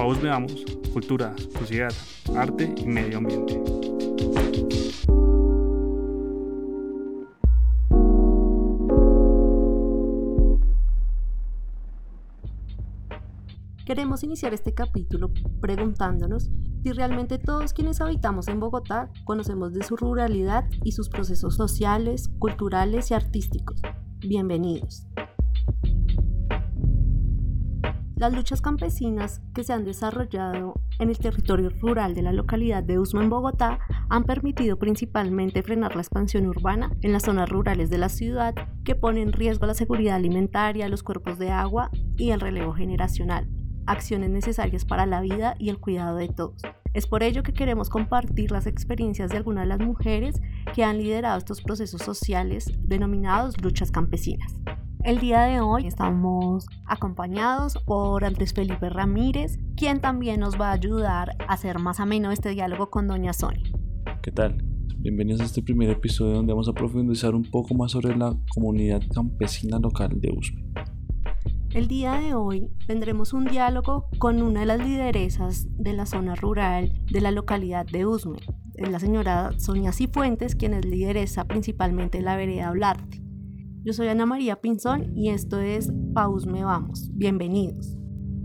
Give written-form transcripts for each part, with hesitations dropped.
Paus Veamos, cultura, sociedad, arte y medio ambiente. Queremos iniciar este capítulo preguntándonos si realmente todos quienes habitamos en Bogotá conocemos de su ruralidad y sus procesos sociales, culturales y artísticos. Bienvenidos. Las luchas campesinas que se han desarrollado en el territorio rural de la localidad de Usme en Bogotá han permitido principalmente frenar la expansión urbana en las zonas rurales de la ciudad, que pone en riesgo la seguridad alimentaria, los cuerpos de agua y el relevo generacional, acciones necesarias para la vida y el cuidado de todos. Es por ello que queremos compartir las experiencias de algunas de las mujeres que han liderado estos procesos sociales denominados luchas campesinas. El día de hoy estamos acompañados por Andrés Felipe Ramírez, quien también nos va a ayudar a hacer más ameno este diálogo con doña Sonia. ¿Qué tal? Bienvenidos a este primer episodio donde vamos a profundizar un poco más sobre la comunidad campesina local de Usme. El día de hoy tendremos un diálogo con una de las lideresas de la zona rural de la localidad de Usme, es la señora Sonia Cifuentes, quien es lideresa principalmente de la vereda Olarte. Yo soy Ana María Pinzón y esto es Pa' Usme Vamos. Bienvenidos.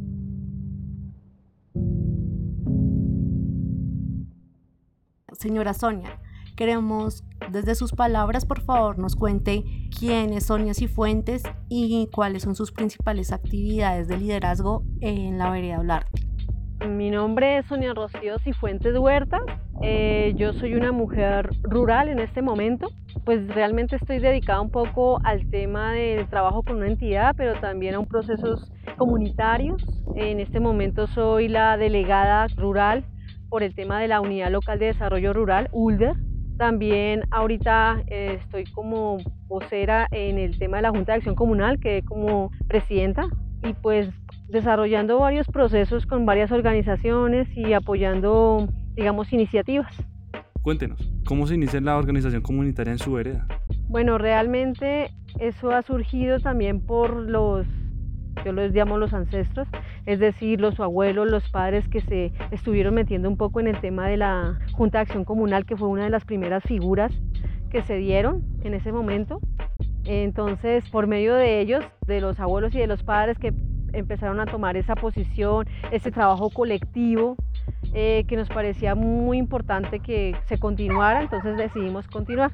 Señora Sonia, queremos desde sus palabras, por favor, nos cuente quién es Sonia Cifuentes y cuáles son sus principales actividades de liderazgo en la vereda Olarte. Mi nombre es Sonia Rocío Cifuentes Huerta. Yo soy una mujer rural en este momento. Pues realmente estoy dedicada un poco al tema del trabajo con una entidad, pero también a procesos comunitarios. En este momento soy la delegada rural por el tema de la Unidad Local de Desarrollo Rural, ULDER. También ahorita estoy como vocera en el tema de la Junta de Acción Comunal, quedé como presidenta, y pues desarrollando varios procesos con varias organizaciones y apoyando, digamos, iniciativas. Cuéntenos, ¿cómo se inicia la organización comunitaria en su vereda? Bueno, realmente eso ha surgido también por yo les llamo los ancestros, es decir, los abuelos, los padres que se estuvieron metiendo un poco en el tema de la Junta de Acción Comunal, que fue una de las primeras figuras que se dieron en ese momento. Entonces, por medio de ellos, de los abuelos y de los padres que empezaron a tomar esa posición, ese trabajo colectivo, que nos parecía muy importante que se continuara, entonces decidimos continuar.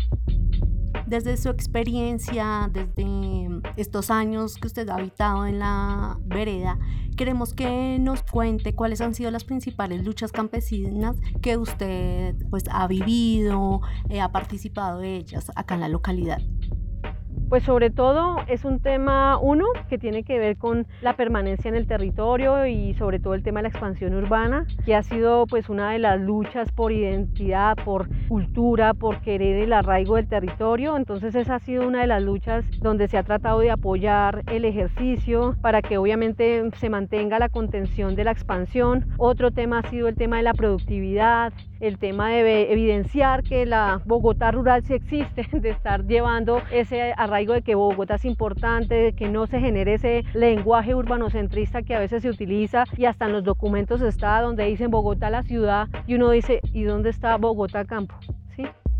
Desde su experiencia, desde estos años que usted ha habitado en la vereda, queremos que nos cuente cuáles han sido las principales luchas campesinas que usted ha vivido, ha participado de ellas acá en la localidad. Pues sobre todo es un tema, que tiene que ver con la permanencia en el territorio y sobre todo el tema de la expansión urbana, que ha sido pues una de las luchas por identidad, por cultura, por querer el arraigo del territorio. Entonces esa ha sido una de las luchas donde se ha tratado de apoyar el ejercicio para que obviamente se mantenga la contención de la expansión. Otro tema ha sido el tema de la productividad, el tema de evidenciar que la Bogotá rural sí existe, de estar llevando ese arraigo de que Bogotá es importante, de que no se genere ese lenguaje urbanocentrista que a veces se utiliza y hasta en los documentos está donde dicen Bogotá la ciudad y uno dice, ¿y dónde está Bogotá campo? ¿Sí?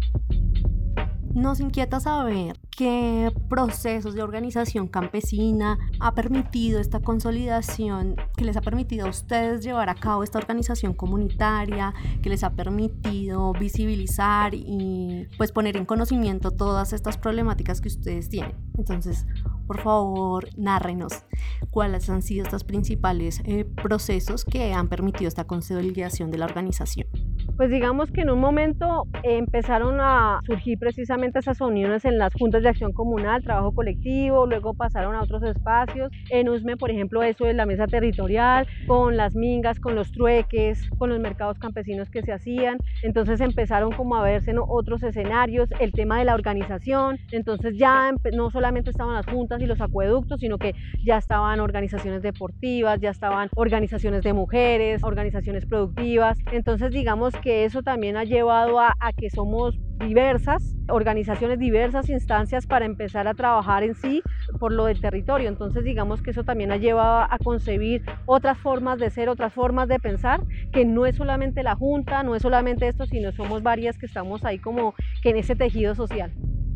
Nos inquieta saber qué procesos de organización campesina ha permitido esta consolidación, que les ha permitido a ustedes llevar a cabo esta organización comunitaria, que les ha permitido visibilizar y pues poner en conocimiento todas estas problemáticas que ustedes tienen. Entonces, por favor, nárrenos cuáles han sido estos principales procesos que han permitido esta consolidación de la organización. Pues digamos que en un momento empezaron a surgir precisamente esas uniones en las juntas de acción comunal, trabajo colectivo, luego pasaron a otros espacios. En Usme, por ejemplo, eso es la mesa territorial, con las mingas, con los trueques, con los mercados campesinos que se hacían. Entonces empezaron como a verse otros escenarios, el tema de la organización. Entonces ya no solamente estaban las juntas y los acueductos, sino que ya estaban organizaciones deportivas, ya estaban organizaciones de mujeres, organizaciones productivas. Entonces digamos que eso también ha llevado a que somos diversas organizaciones, diversas instancias para empezar a trabajar en sí por lo del territorio. Entonces digamos que eso también ha llevado a concebir otras formas de ser, otras formas de pensar, que no es solamente la Junta, no es solamente esto, sino somos varias que estamos ahí como que en ese tejido social.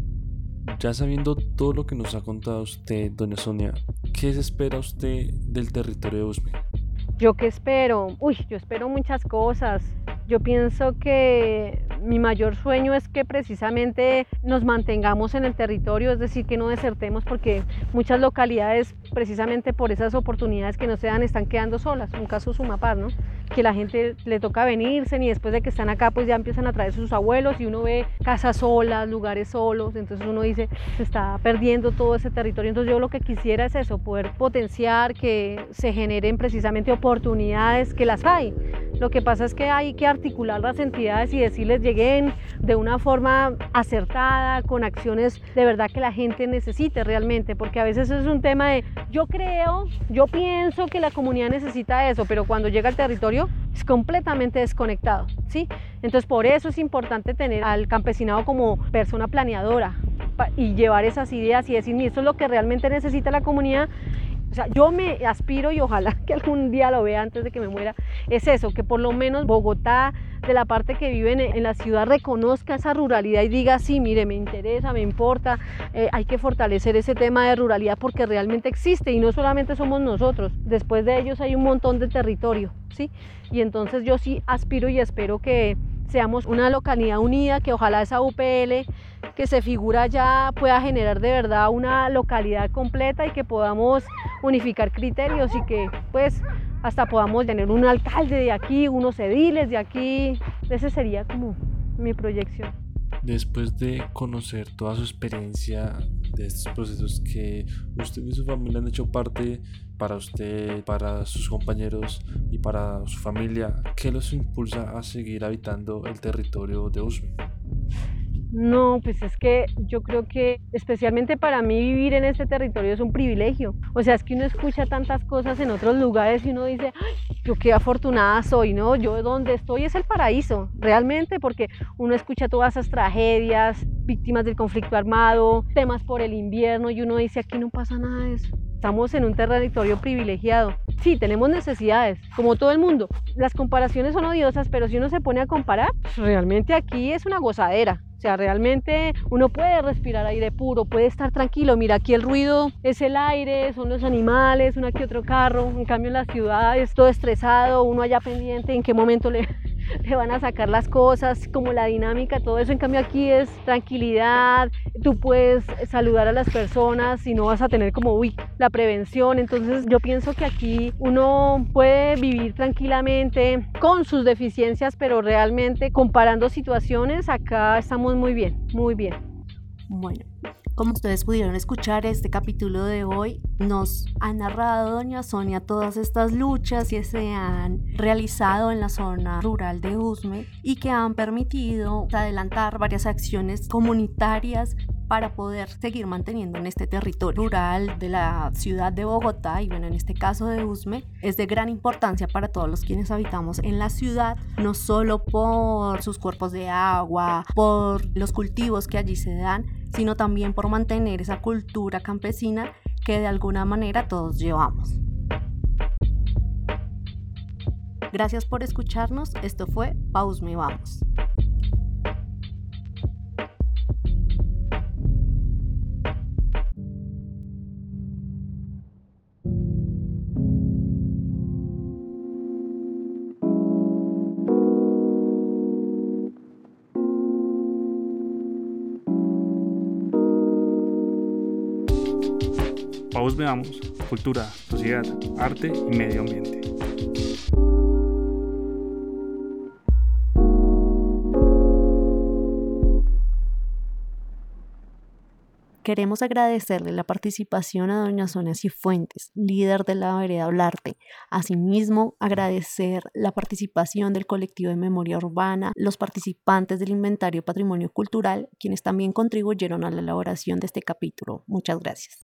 Ya sabiendo todo lo que nos ha contado usted, doña Sonia, ¿qué se espera usted del territorio de Usme? ¿Yo qué espero? Yo espero muchas cosas. Yo pienso que mi mayor sueño es que precisamente nos mantengamos en el territorio, es decir, que no desertemos, porque muchas localidades, precisamente por esas oportunidades que no se dan, están quedando solas. Un caso Sumapaz, ¿no? Que la gente le toca venirse y después de que están acá pues ya empiezan a traer sus abuelos y uno ve casas solas, lugares solos, entonces uno dice, se está perdiendo todo ese territorio. Entonces yo lo que quisiera es eso, poder potenciar, que se generen precisamente oportunidades, que las hay. Lo que pasa es que hay que articular las entidades y decirles lleguen de una forma acertada, con acciones de verdad que la gente necesite realmente, porque a veces es un tema de yo pienso que la comunidad necesita eso, pero cuando llega al territorio es completamente desconectado, ¿sí? Entonces por eso es importante tener al campesinado como persona planeadora y llevar esas ideas y decir, esto es lo que realmente necesita la comunidad. O sea, yo me aspiro y ojalá que algún día lo vea antes de que me muera, es eso, que por lo menos Bogotá, de la parte que viven en la ciudad, reconozca esa ruralidad y diga, sí, mire, me interesa, me importa, hay que fortalecer ese tema de ruralidad porque realmente existe y no solamente somos nosotros, después de ellos hay un montón de territorio, ¿sí? Y entonces yo sí aspiro y espero que seamos una localidad unida, que ojalá esa UPL que se figura ya pueda generar de verdad una localidad completa y que podamos unificar criterios y que pues hasta podamos tener un alcalde de aquí, unos ediles de aquí. Ese sería como mi proyección. Después de conocer toda su experiencia de estos procesos que usted y su familia han hecho parte, para usted, para sus compañeros y para su familia, ¿qué los impulsa a seguir habitando el territorio de Usme? No, pues es que yo creo que especialmente para mí vivir en este territorio es un privilegio. O sea, es que uno escucha tantas cosas en otros lugares y uno dice, ay, yo qué afortunada soy, ¿no? Yo donde estoy es el paraíso, realmente, porque uno escucha todas esas tragedias, víctimas del conflicto armado, temas por el invierno y uno dice, aquí no pasa nada de eso. Estamos en un territorio privilegiado. Sí, tenemos necesidades, como todo el mundo. Las comparaciones son odiosas, pero si uno se pone a comparar, realmente aquí es una gozadera. O sea, realmente uno puede respirar aire puro, puede estar tranquilo. Mira, aquí el ruido es el aire, son los animales, uno aquí otro carro. En cambio en la ciudad es todo estresado, uno allá pendiente en qué momento le van a sacar las cosas, como la dinámica, todo eso. En cambio aquí es tranquilidad, tú puedes saludar a las personas y no vas a tener como, la prevención. Entonces yo pienso que aquí uno puede vivir tranquilamente con sus deficiencias, pero realmente comparando situaciones, acá estamos muy bien, muy bien. Bueno, como ustedes pudieron escuchar, este capítulo de hoy nos ha narrado doña Sonia todas estas luchas que se han realizado en la zona rural de Usme y que han permitido adelantar varias acciones comunitarias para poder seguir manteniendo en este territorio rural de la ciudad de Bogotá. Y bueno, en este caso de Usme es de gran importancia para todos los quienes habitamos en la ciudad, no solo por sus cuerpos de agua, por los cultivos que allí se dan, sino también por mantener esa cultura campesina que de alguna manera todos llevamos. Gracias por escucharnos. Esto fue Pa' Usme Vamos. Pa' Usme Vamos, cultura, sociedad, arte y medio ambiente. Queremos agradecerle la participación a doña Sonia Cifuentes, líder de la vereda Olarte. Asimismo, agradecer la participación del colectivo de memoria urbana, los participantes del inventario Patrimonio Cultural, quienes también contribuyeron a la elaboración de este capítulo. Muchas gracias.